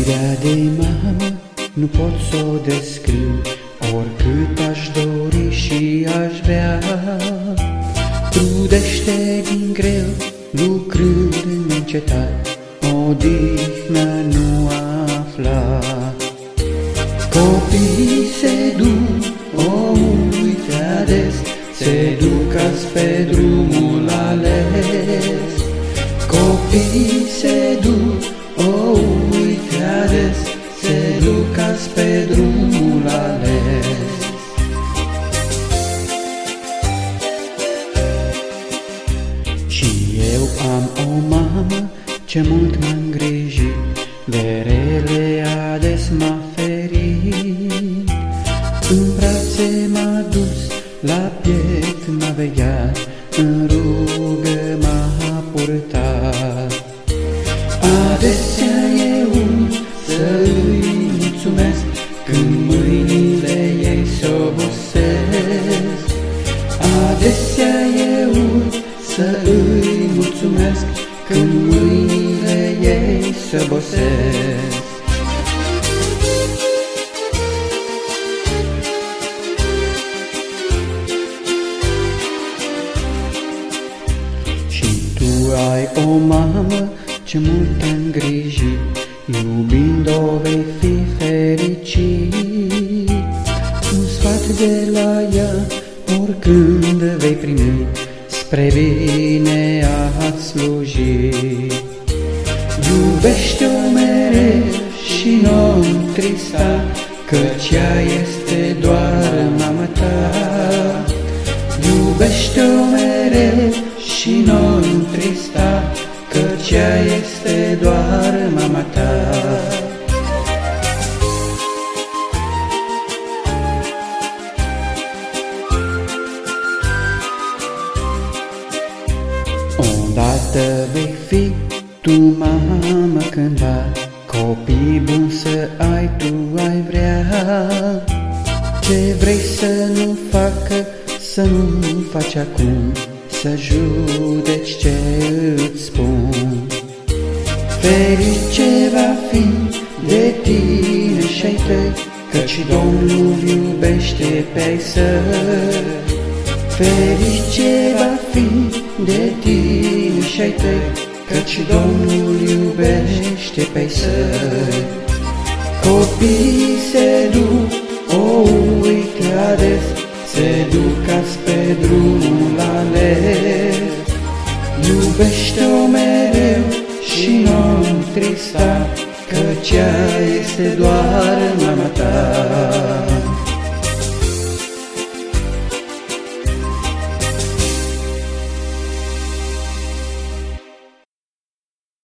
Iubirea de mamă nu pot să o descriu, oricât aș dori și aș vrea. Trudește din greu, lucrând neîncetat, odihnă nu afla. Copiii se duc, o uite ades, se duc azi pe drumul ales. Copiii se duc, o uite ades, se duc azi pe drumul ales. Și eu am o mamă ce mult m-a îngrijit, de rele ades m-a ferit. În brațe m-a dus, la piept m-a vegheat, în rugă m-a purtat. Adesea eu să-i mulțumesc, când mâinile ei s-obosesc. Adesea eu să-i mulțumesc, când mâinile ei s-obosesc. Și tu ai o mamă ce mult te-a îngrijit, iubind-o vei fi fericit. Un sfat de la ea oricând vei primi, spre bine a-ți sluji. Iubește-o mereu și nu întrista, căci ea este doar mama ta. Iubește-o mereu și nu întrista, căci ea este doar mama ta. Odată vei fi tu mamă cândva, copii buni să ai, tu ai vrea. Ce vrei să nu facă, să nu faci acum, să judeci ce îți spun. Ferice va fi de tine și-ai tăi, căci Domnul iubește pe-ai săi. Ferice va fi de tine și-ai tăi, căci Domnul iubește pe-ai săi. Copiii se duc, o uite ades, se duc azi pe drumul ales. Iubește-o mereu și nu întrista, căci ea este doar mama ta.